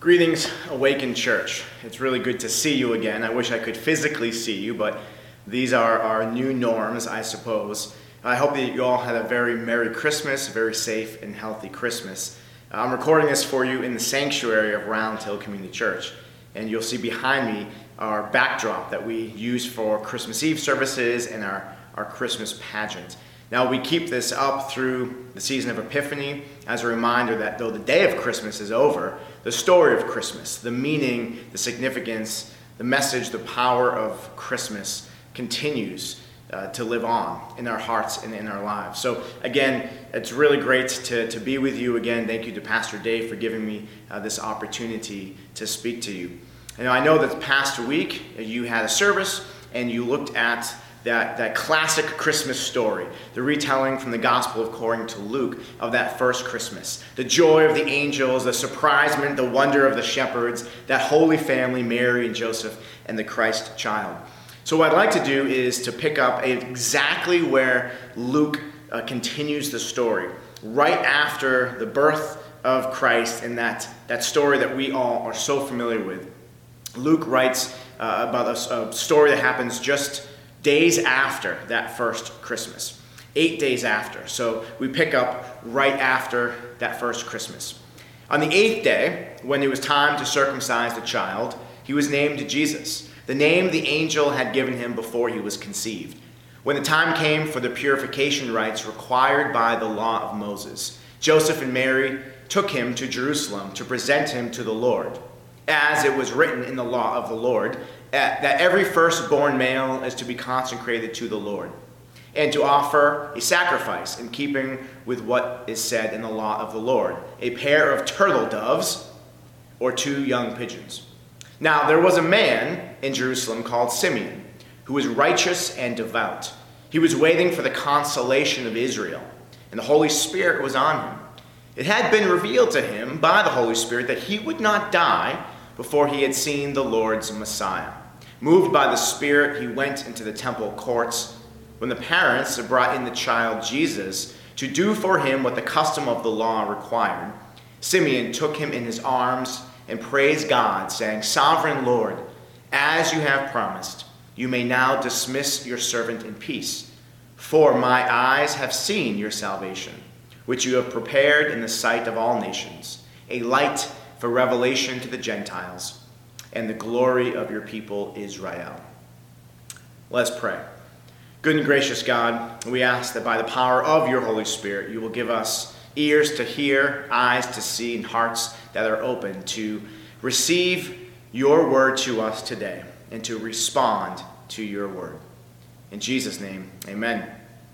Greetings, Awaken Church. It's really good to see you again. I wish I could physically see you, but these are our new norms, I suppose. I hope that you all had a very Merry Christmas, a very safe and healthy Christmas. I'm recording this for you in the sanctuary of Round Hill Community Church, and you'll see behind me our backdrop that we use for Christmas Eve services and our Christmas pageant. Now, we keep this up through the season of Epiphany as a reminder that though the day of Christmas is over, the story of Christmas, the meaning, the significance, the message, the power of Christmas continues to live on in our hearts and in our lives. So again, it's really great to be with you again. Thank you to Pastor Dave for giving me this opportunity to speak to you. And I know that the past week you had a service and you looked at that classic Christmas story, the retelling from the Gospel according to Luke of that first Christmas. The joy of the angels, the surprisement, the wonder of the shepherds, that holy family, Mary and Joseph, and the Christ child. So what I'd like to do is to pick up exactly where Luke continues the story, right after the birth of Christ and that story that we all are so familiar with. Luke writes about a story that happens just days after that first Christmas, 8 days after. So we pick up right after that first Christmas. On the 8th day, when it was time to circumcise the child, he was named Jesus, the name the angel had given him before he was conceived. When the time came for the purification rites required by the law of Moses, Joseph and Mary took him to Jerusalem to present him to the Lord, as it was written in the law of the Lord, that every firstborn male is to be consecrated to the Lord, and to offer a sacrifice in keeping with what is said in the law of the Lord, a pair of turtle doves or 2 young pigeons. Now there was a man in Jerusalem called Simeon, who was righteous and devout. He was waiting for the consolation of Israel, and the Holy Spirit was on him. It had been revealed to him by the Holy Spirit that he would not die before he had seen the Lord's Messiah. Moved by the Spirit, he went into the temple courts. When the parents had brought in the child Jesus to do for him what the custom of the law required, Simeon took him in his arms and praised God, saying, "Sovereign Lord, as you have promised, you may now dismiss your servant in peace. For my eyes have seen your salvation, which you have prepared in the sight of all nations, a light for revelation to the Gentiles, and the glory of your people Israel." Let's pray. Good and gracious God, we ask that by the power of your Holy Spirit, you will give us ears to hear, eyes to see, and hearts that are open to receive your word to us today and to respond to your word. In Jesus' name, amen.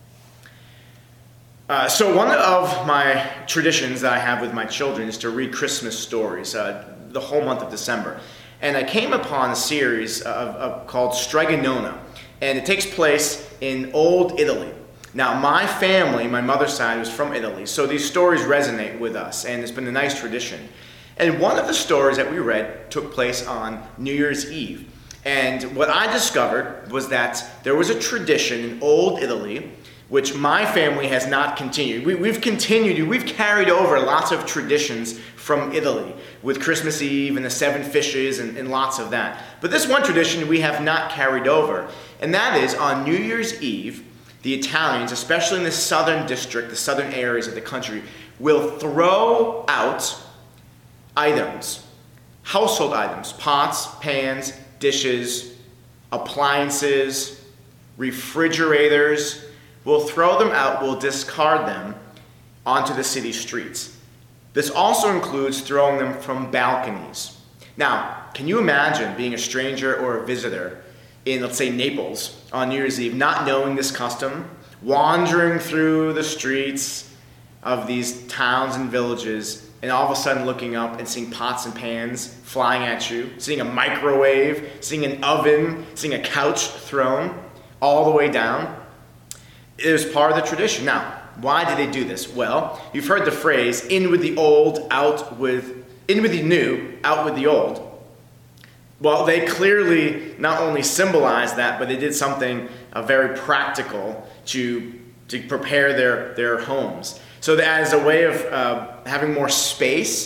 So one of my traditions that I have with my children is to read Christmas stories the whole month of December. And I came upon a series called Stregonona, and it takes place in Old Italy. Now, my family, my mother's side, was from Italy, so these stories resonate with us, and it's been a nice tradition. And one of the stories that we read took place on New Year's Eve. And what I discovered was that there was a tradition in Old Italy which my family has not continued. We've carried over lots of traditions from Italy with Christmas Eve and the 7 fishes and lots of that. But this one tradition we have not carried over, and that is on New Year's Eve, the Italians, especially in the southern district, the southern areas of the country, will throw out items, household items, pots, pans, dishes, appliances, refrigerators. We'll throw them out, we'll discard them onto the city streets. This also includes throwing them from balconies. Now, can you imagine being a stranger or a visitor in, let's say, Naples on New Year's Eve, not knowing this custom, wandering through the streets of these towns and villages, and all of a sudden looking up and seeing pots and pans flying at you, seeing a microwave, seeing an oven, seeing a couch thrown all the way down? It was part of the tradition. Now, why did they do this? Well, you've heard the phrase, in with the new, out with the old. Well, they clearly not only symbolized that, but they did something very practical to prepare their homes. So that as a way of having more space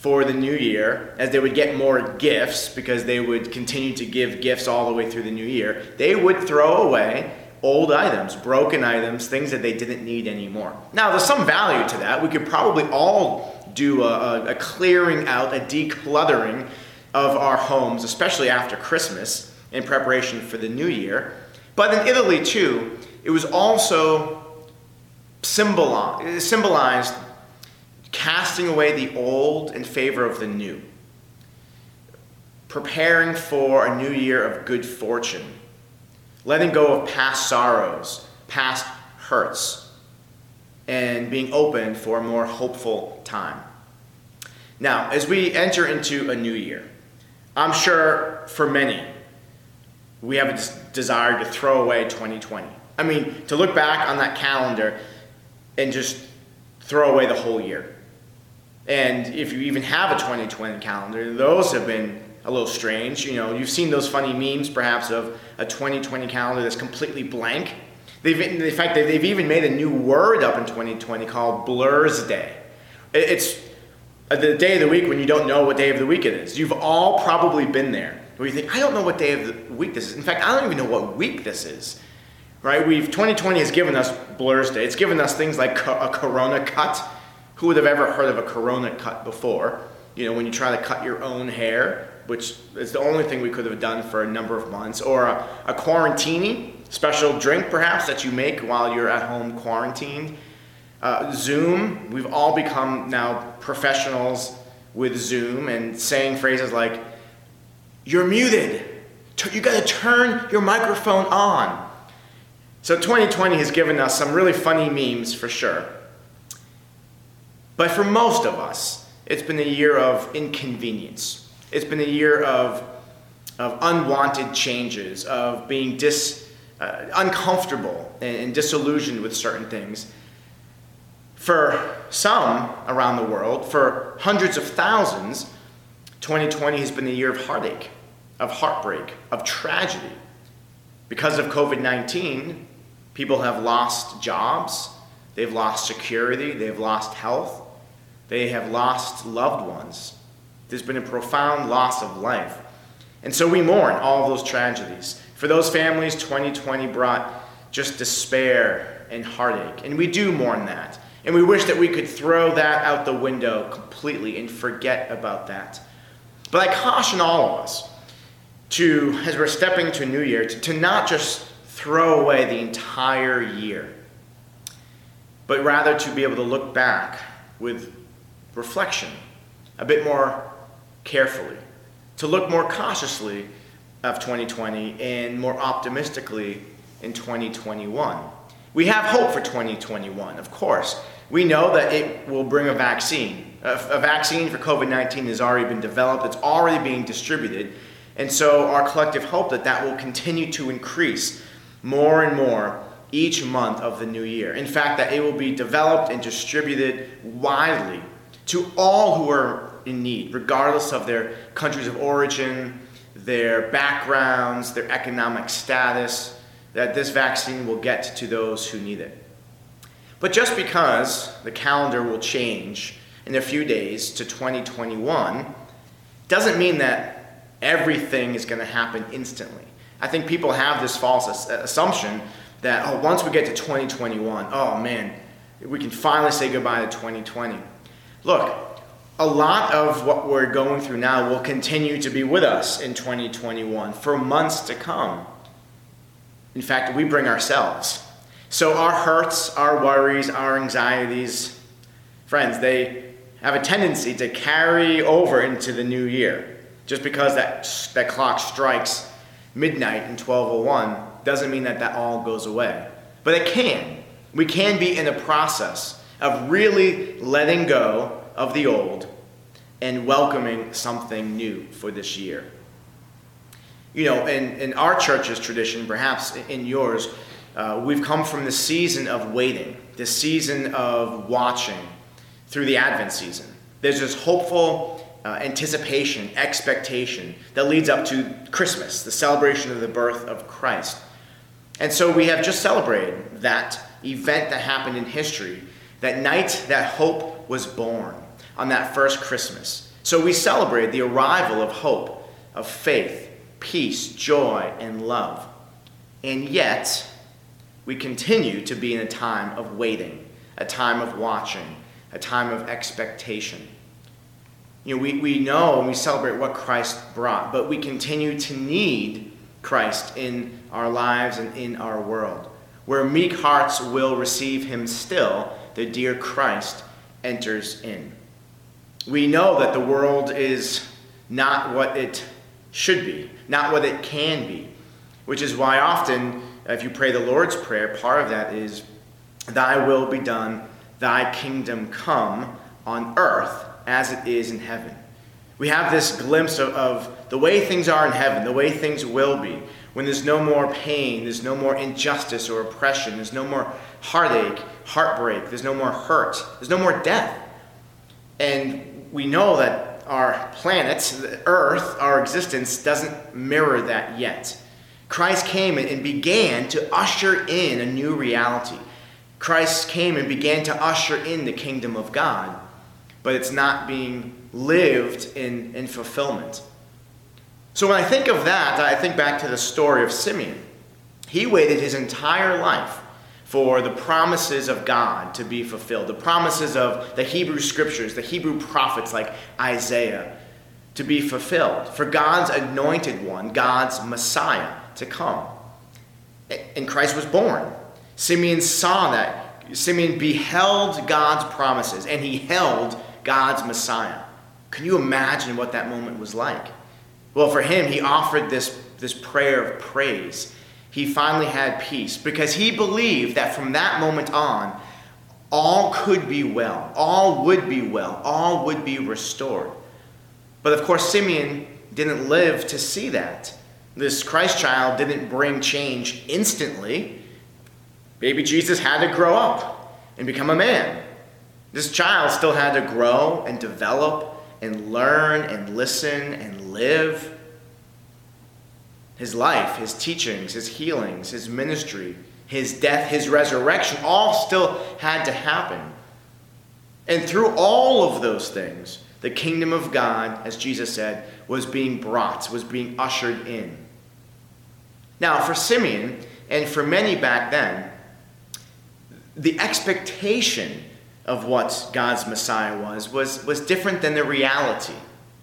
for the new year, as they would get more gifts because they would continue to give gifts all the way through the new year, they would throw away old items, broken items, things that they didn't need anymore. Now, there's some value to that. We could probably all do a clearing out, a decluttering of our homes, especially after Christmas, in preparation for the new year. But in Italy, too, it was also symbolized casting away the old in favor of the new, preparing for a new year of good fortune, letting go of past sorrows, past hurts, and being open for a more hopeful time. Now, as we enter into a new year, I'm sure for many, we have a desire to throw away 2020. I mean, to look back on that calendar and just throw away the whole year. And if you even have a 2020 calendar, those have been a little strange. You know, you've seen those funny memes, perhaps, of a 2020 calendar that's completely blank. In fact, they've even made a new word up in 2020 called Blur's Day. It's the day of the week when you don't know what day of the week it is. You've all probably been there, where you think, I don't know what day of the week this is. In fact, I don't even know what week this is. Right? 2020 has given us Blur's Day. It's given us things like a corona cut. Who would have ever heard of a corona cut before? You know, when you try to cut your own hair, which is the only thing we could have done for a number of months. Or a quarantini, special drink perhaps that you make while you're at home quarantined. Zoom, we've all become now professionals with Zoom and saying phrases like, you're muted, you gotta turn your microphone on. So 2020 has given us some really funny memes for sure. But for most of us, it's been a year of inconvenience. It's been a year of unwanted changes, of being uncomfortable and disillusioned with certain things. For some around the world, for hundreds of thousands, 2020 has been a year of heartache, of heartbreak, of tragedy. Because of COVID-19, people have lost jobs, they've lost security, they've lost health, they have lost loved ones. There's been a profound loss of life. And so we mourn all those tragedies. For those families, 2020 brought just despair and heartache. And we do mourn that. And we wish that we could throw that out the window completely and forget about that. But I caution all of us to, as we're stepping into a new year, to not just throw away the entire year, but rather to be able to look back with reflection a bit more carefully, to look more cautiously of 2020 and more optimistically in 2021. We have hope for 2021, of course. We know that it will bring a vaccine. A vaccine for COVID-19 has already been developed, it's already being distributed, and so our collective hope that will continue to increase more and more each month of the new year. In fact, that it will be developed and distributed widely to all who are in need, regardless of their countries of origin, their backgrounds, their economic status, that this vaccine will get to those who need it. But just because the calendar will change in a few days to 2021 doesn't mean that everything is going to happen instantly. I think people have this false assumption that, once we get to 2021, oh man, we can finally say goodbye to 2020. Look, a lot of what we're going through now will continue to be with us in 2021 for months to come. In fact, we bring ourselves. So our hurts, our worries, our anxieties, friends, they have a tendency to carry over into the new year. Just because that clock strikes midnight in 12:01 doesn't mean that all goes away. But it can. We can be in a process of really letting go of the old and welcoming something new for this year. You know, in our church's tradition, perhaps in yours, we've come from the season of waiting, the season of watching through the Advent season. There's this hopeful anticipation, expectation that leads up to Christmas, the celebration of the birth of Christ. And so we have just celebrated that event that happened in history, that night that hope was born on that first Christmas. So we celebrate the arrival of hope, of faith, peace, joy, and love. And yet, we continue to be in a time of waiting, a time of watching, a time of expectation. We know and we celebrate what Christ brought, but we continue to need Christ in our lives and in our world. Where meek hearts will receive him still, the dear Christ enters in. We know that the world is not what it should be, not what it can be, which is why often, if you pray the Lord's Prayer, part of that is, thy will be done, thy kingdom come on earth as it is in heaven. We have this glimpse of the way things are in heaven, the way things will be, when there's no more pain, there's no more injustice or oppression, there's no more heartache, heartbreak, there's no more hurt, there's no more death. And we know that our planet, the earth, our existence, doesn't mirror that yet. Christ came and began to usher in a new reality. Christ came and began to usher in the kingdom of God, but it's not being lived in fulfillment. So when I think of that, I think back to the story of Simeon. He waited his entire life for the promises of God to be fulfilled, the promises of the Hebrew scriptures, the Hebrew prophets like Isaiah to be fulfilled, for God's anointed one, God's Messiah, to come. And Christ was born. Simeon saw that. Simeon beheld God's promises, and he held God's Messiah. Can you imagine what that moment was like? Well, for him, he offered this prayer of praise. He finally had peace because he believed that from that moment on, all could be well, all would be well, all would be restored. But of course, Simeon didn't live to see that. This Christ child didn't bring change instantly. Baby Jesus had to grow up and become a man. This child still had to grow and develop and learn and listen and live. His life, his teachings, his healings, his ministry, his death, his resurrection, all still had to happen. And through all of those things, the kingdom of God, as Jesus said, was being brought, was being ushered in. Now, for Simeon, and for many back then, the expectation of what God's Messiah was different than the reality.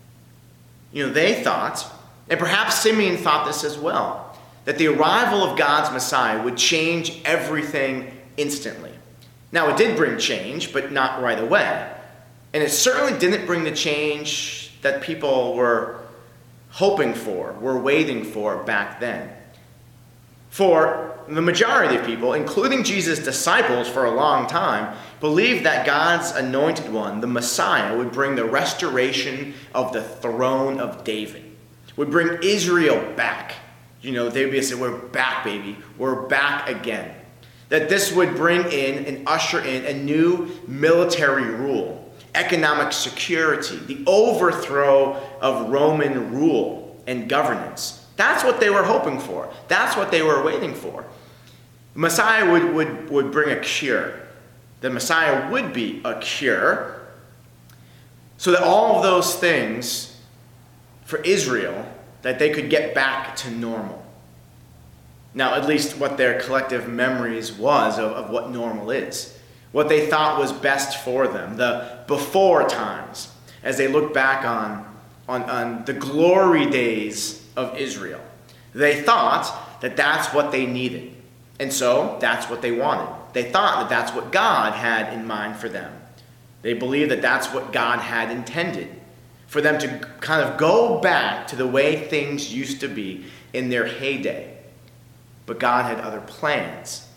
They thought, and perhaps Simeon thought this as well, that the arrival of God's Messiah would change everything instantly. Now, it did bring change, but not right away. And it certainly didn't bring the change that people were hoping for, were waiting for back then. For the majority of people, including Jesus' disciples for a long time, believed that God's anointed one, the Messiah, would bring the restoration of the throne of David, would bring Israel back. They'd be saying, we're back, baby. We're back again. That this would bring in and usher in a new military rule, economic security, the overthrow of Roman rule and governance. That's what they were hoping for. That's what they were waiting for. The Messiah would bring a cure. The Messiah would be a cure so that all of those things for Israel, that they could get back to normal. Now, at least what their collective memories was of what normal is. What they thought was best for them. The before times, as they look back on the glory days of Israel. They thought that that's what they needed. And so that's what they wanted. They thought that that's what God had in mind for them. They believed that that's what God had intended. For them to kind of go back to the way things used to be in their heyday. But God had other plans.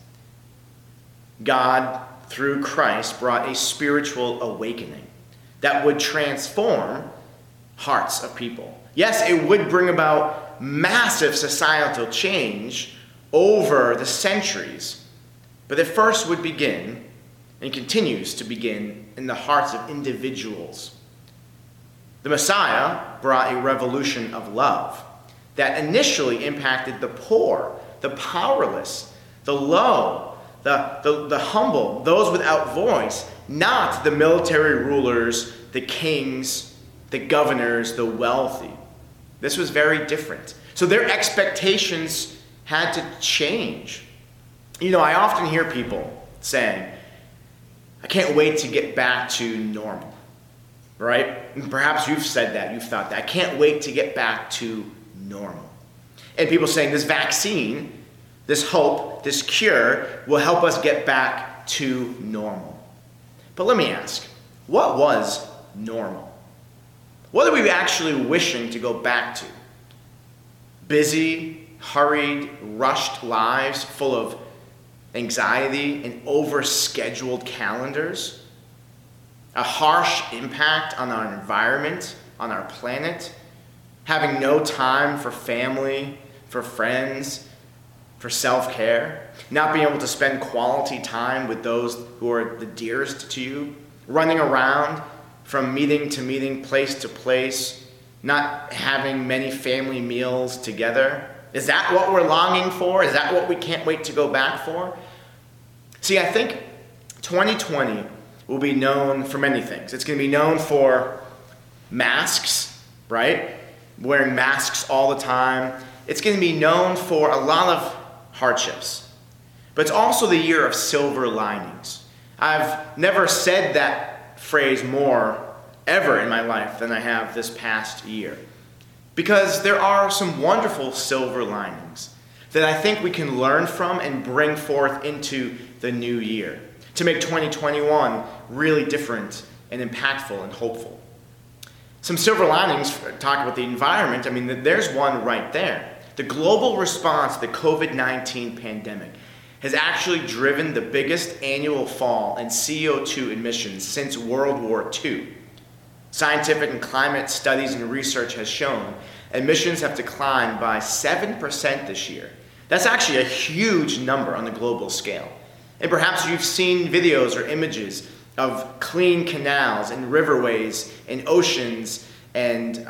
God, through Christ, brought a spiritual awakening that would transform hearts of people. Yes, it would bring about massive societal change over the centuries, but it first would begin and continues to begin in the hearts of individuals. The Messiah brought a revolution of love that initially impacted the poor, the powerless, the low, the humble, those without voice, not the military rulers, the kings, the governors, the wealthy. This was very different. So their expectations had to change. I often hear people saying, I can't wait to get back to normal, right? And perhaps you've said that, you've thought that. I can't wait to get back to normal. And people saying this vaccine, this hope, this cure will help us get back to normal. But let me ask, what was normal? What are we actually wishing to go back to? Busy, hurried, rushed lives full of anxiety and overscheduled calendars? A harsh impact on our environment, on our planet? Having no time for family, for friends, for self-care? Not being able to spend quality time with those who are the dearest to you? Running around from meeting to meeting, place to place, not having many family meals together? Is that what we're longing for? Is that what we can't wait to go back for? See, I think 2020 will be known for many things. It's going to be known for masks, right? Wearing masks all the time. It's going to be known for a lot of hardships. But it's also the year of silver linings. I've never said that phrase more ever in my life than I have this past year. Because there are some wonderful silver linings that I think we can learn from and bring forth into the new year to make 2021 really different and impactful and hopeful. Some silver linings, talking about the environment, there's one right there. The global response to the COVID-19 pandemic has actually driven the biggest annual fall in CO2 emissions since World War II. Scientific and climate studies and research has shown emissions have declined by 7% this year. That's actually a huge number on the global scale. And perhaps you've seen videos or images of clean canals and riverways and oceans and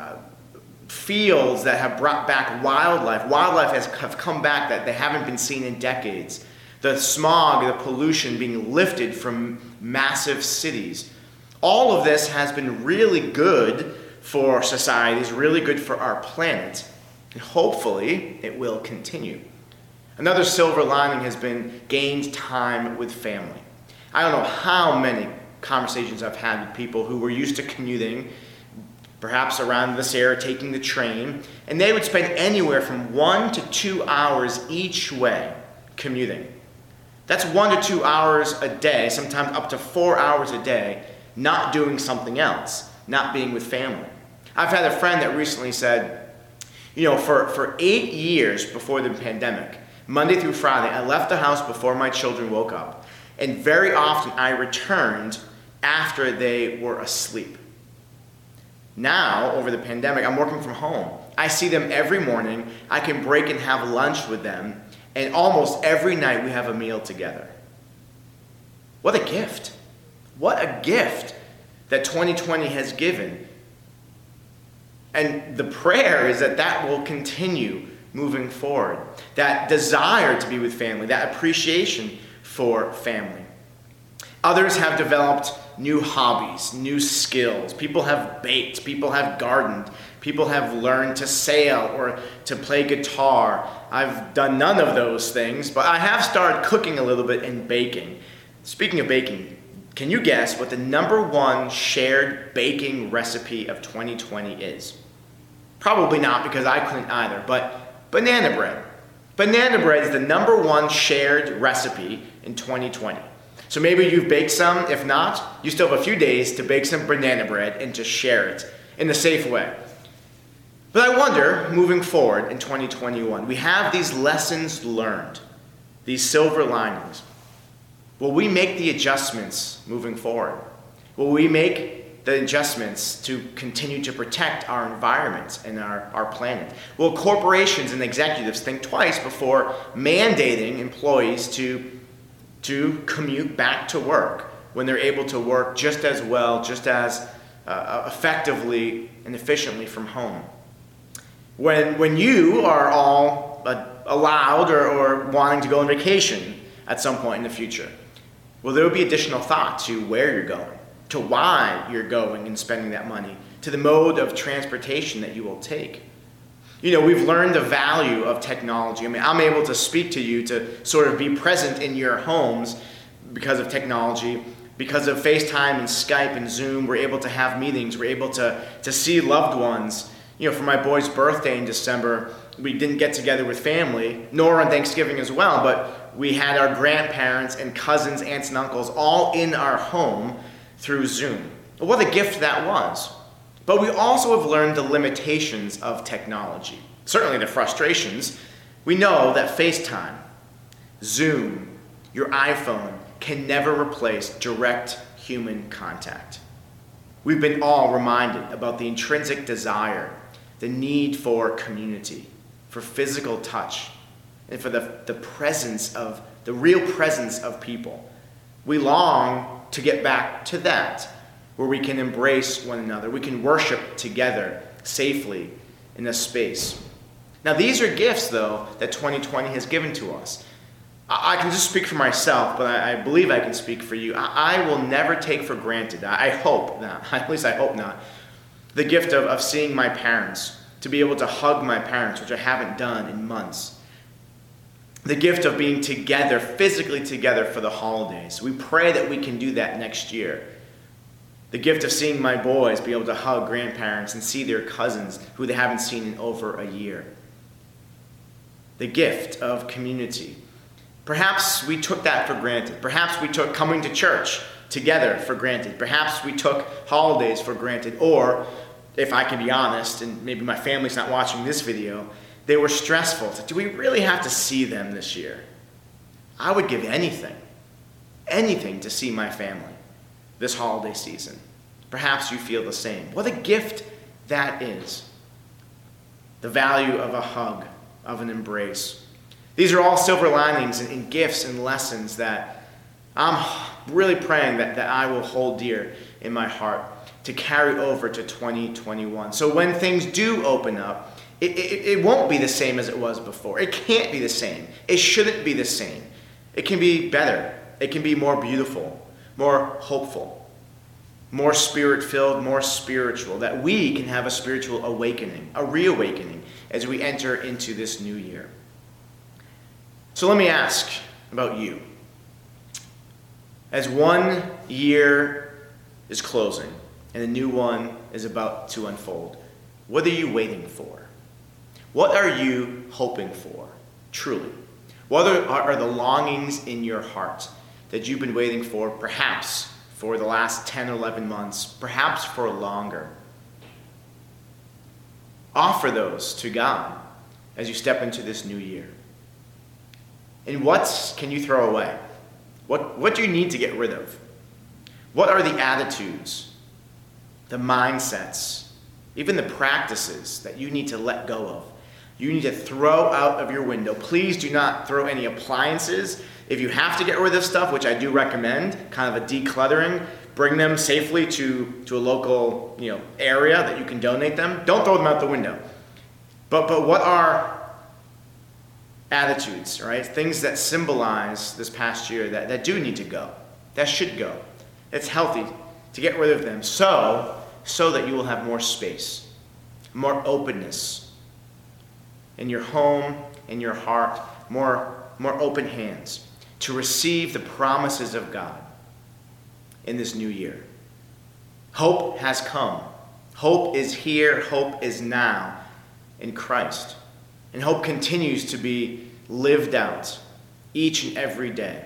fields that have brought back wildlife. Wildlife have come back that they haven't been seen in decades. The smog, the pollution being lifted from massive cities. All of this has been really good for societies, really good for our planet. And hopefully, it will continue. Another silver lining has been gained time with family. I don't know how many conversations I've had with people who were used to commuting, perhaps around this area, taking the train, and they would spend anywhere from 1 to 2 hours each way commuting. That's 1 to 2 hours a day, sometimes up to 4 hours a day, not doing something else, not being with family. I've had a friend that recently said, for 8 years before the pandemic, Monday through Friday, I left the house before my children woke up, and very often I returned after they were asleep. Now, over the pandemic, I'm working from home. I see them every morning. I can break and have lunch with them, and almost every night we have a meal together. What a gift. What a gift that 2020 has given. And the prayer is that that will continue moving forward. That desire to be with family, that appreciation for family. Others have developed new hobbies, new skills. People have baked, people have gardened, people have learned to sail or to play guitar. I've done none of those things, but I have started cooking a little bit and baking. Speaking of baking, can you guess what the number one shared baking recipe of 2020 is? Probably not, because I couldn't either, but banana bread. Banana bread is the number one shared recipe in 2020. So maybe you've baked some. If not, you still have a few days to bake some banana bread and to share it in a safe way. But I wonder, moving forward in 2021, we have these lessons learned, these silver linings. Will we make the adjustments moving forward? Will we make the adjustments to continue to protect our environment and our planet? Will corporations and executives think twice before mandating employees to commute back to work when they're able to work just as well, just as effectively and efficiently from home? When you are all allowed or wanting to go on vacation at some point in the future, will there be additional thought to where you're going, to why you're going and spending that money, to the mode of transportation that you will take. We've learned the value of technology. I'm able to speak to you, to sort of be present in your homes because of technology. Because of FaceTime and Skype and Zoom, we're able to have meetings. We're able to see loved ones. For my boy's birthday in December, we didn't get together with family, nor on Thanksgiving as well, but we had our grandparents and cousins, aunts and uncles all in our home through Zoom. What a gift that was. But we also have learned the limitations of technology. Certainly the frustrations. We know that FaceTime, Zoom, your iPhone can never replace direct human contact. We've been all reminded about the intrinsic desire, the need for community, for physical touch, and for the real presence of people. We long to get back to that, where we can embrace one another. We can worship together safely in a space. Now, these are gifts, though, that 2020 has given to us. I can just speak for myself, but I believe I can speak for you. I will never take for granted, I hope not, at least I hope not, the gift of seeing my parents, to be able to hug my parents, which I haven't done in months. The gift of being together, physically together for the holidays. We pray that we can do that next year. The gift of seeing my boys be able to hug grandparents and see their cousins who they haven't seen in over a year. The gift of community. Perhaps we took that for granted. Perhaps we took coming to church together for granted. Perhaps we took holidays for granted. Or, if I can be honest, and maybe my family's not watching this video, they were stressful. So do we really have to see them this year? I would give anything to see my family this holiday season. Perhaps you feel the same. What a gift that is. The value of a hug, of an embrace. These are all silver linings and gifts and lessons that I'm really praying that I will hold dear in my heart to carry over to 2021. So when things do open up, it won't be the same as it was before. It can't be the same. It shouldn't be the same. It can be better. It can be more beautiful, more hopeful, more spirit-filled, more spiritual, that we can have a spiritual awakening, a reawakening, as we enter into this new year. So let me ask about you. As one year is closing and a new one is about to unfold, what are you waiting for? What are you hoping for, truly? What are the longings in your heart that you've been waiting for, perhaps for the last 10 or 11 months, perhaps for longer? Offer those to God as you step into this new year. And what can you throw away? What do you need to get rid of? What are the attitudes, the mindsets, even the practices that you need to let go of? You need to throw out of your window. Please do not throw any appliances. If you have to get rid of stuff, which I do recommend, kind of a decluttering, bring them safely to a local area that you can donate them. Don't throw them out the window. But what are attitudes, right? Things that symbolize this past year that do need to go, that should go. It's healthy to get rid of them so that you will have more space, more openness in your home, in your heart, more open hands to receive the promises of God in this new year. Hope has come. Hope is here. Hope is now in Christ. And hope continues to be lived out each and every day.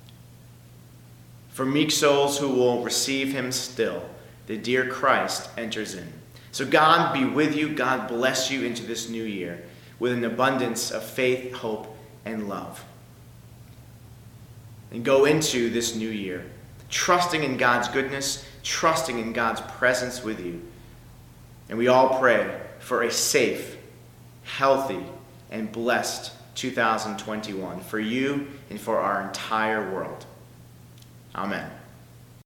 For meek souls who will receive him still, the dear Christ enters in. So God be with you. God bless you into this new year with an abundance of faith, hope, and love. And go into this new year trusting in God's goodness, trusting in God's presence with you. And we all pray for a safe, healthy, and blessed 2021 for you and for our entire world. Amen.